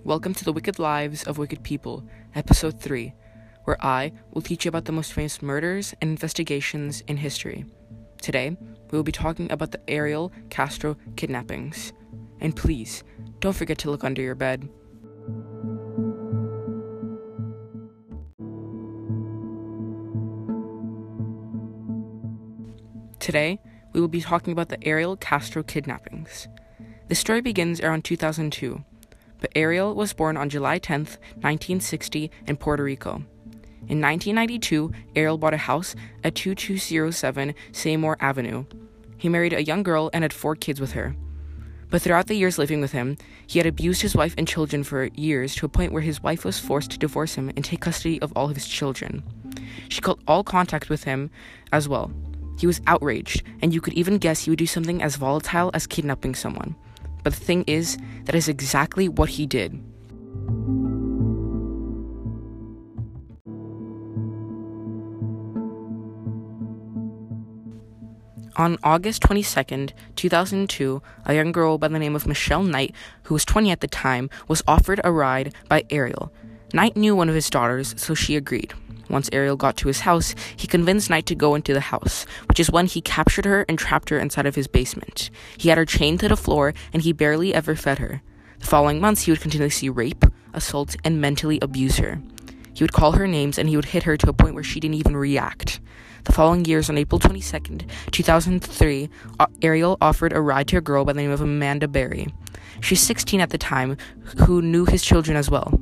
Welcome to the Wicked Lives of Wicked People, Episode 3, where I will teach you about the most famous murders and investigations in history. Today, we will be talking about the Ariel Castro kidnappings. And please, don't forget to look under your bed. Today, we will be talking about the Ariel Castro kidnappings. The story begins around 2002, but Ariel was born on July 10th, 1960 in Puerto Rico. In 1992, Ariel bought a house at 2207 Seymour Avenue. He married a young girl and had 4 kids with her. But throughout the years living with him, he had abused his wife and children for years to a point where his wife was forced to divorce him and take custody of all of his children. She cut all contact with him as well. He was outraged, and you could even guess he would do something as volatile as kidnapping someone. But the thing is, that is exactly what he did. On August 22nd, 2002, a young girl by the name of Michelle Knight, who was 20 at the time, was offered a ride by Ariel. Knight knew one of his daughters, so she agreed. Once Ariel got to his house, he convinced Knight to go into the house, which is when he captured her and trapped her inside of his basement. He had her chained to the floor, and he barely ever fed her. The following months, he would continuously rape, assault, and mentally abuse her. He would call her names, and he would hit her to a point where she didn't even react. The following years, on April 22nd, 2003, Ariel offered a ride to a girl by the name of Amanda Berry. She's 16 at the time, who knew his children as well.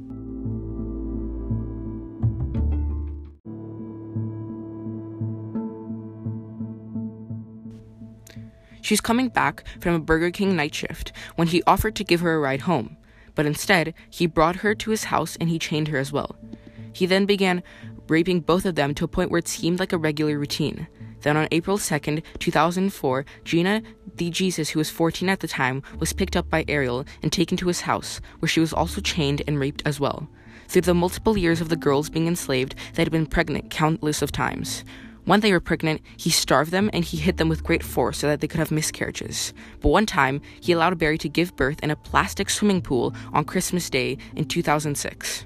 She's coming back from a Burger King night shift when he offered to give her a ride home, but instead, he brought her to his house and he chained her as well. He then began raping both of them to a point where it seemed like a regular routine. Then on April 2nd, 2004, Gina DeJesus, who was 14 at the time, was picked up by Ariel and taken to his house, where she was also chained and raped as well. Through the multiple years of the girls being enslaved, they had been pregnant countless of times. When they were pregnant, he starved them and he hit them with great force so that they could have miscarriages. But one time, he allowed Berry to give birth in a plastic swimming pool on Christmas Day in 2006.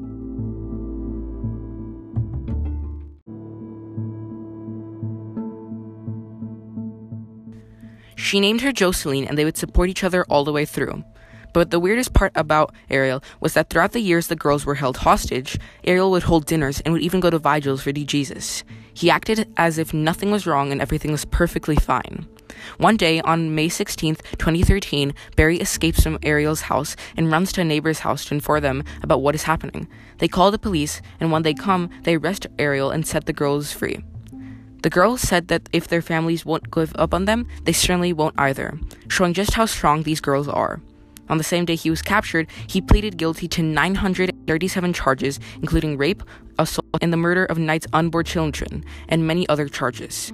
She named her Jocelyn, and they would support each other all the way through. But the weirdest part about Ariel was that throughout the years the girls were held hostage, Ariel would hold dinners and would even go to vigils for DeJesus. He acted as if nothing was wrong and everything was perfectly fine. One day, on May 16th, 2013, Berry escapes from Ariel's house and runs to a neighbor's house to inform them about what is happening. They call the police, and when they come, they arrest Ariel and set the girls free. The girls said that if their families won't give up on them, they certainly won't either, showing just how strong these girls are. On the same day he was captured, he pleaded guilty to 937 charges, including rape, assault, and the murder of Knight's unborn children, and many other charges.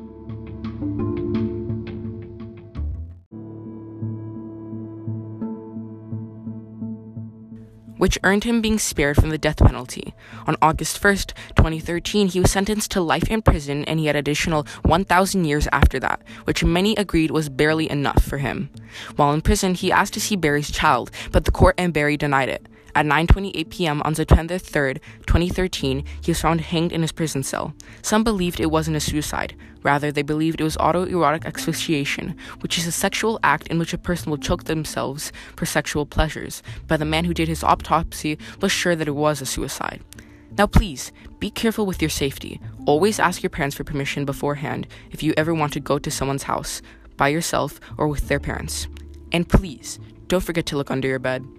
Which earned him being spared from the death penalty. On August 1st, 2013, he was sentenced to life in prison, and he had additional 1,000 years after that, which many agreed was barely enough for him. While in prison, he asked to see Berry's child, but the court and Berry denied it. At 9:28 p.m. on September 3rd, 2013, he was found hanged in his prison cell. Some believed it wasn't a suicide. Rather, they believed it was autoerotic asphyxiation, which is a sexual act in which a person will choke themselves for sexual pleasures. But the man who did his autopsy was sure that it was a suicide. Now please, be careful with your safety. Always ask your parents for permission beforehand if you ever want to go to someone's house, by yourself or with their parents. And please, don't forget to look under your bed.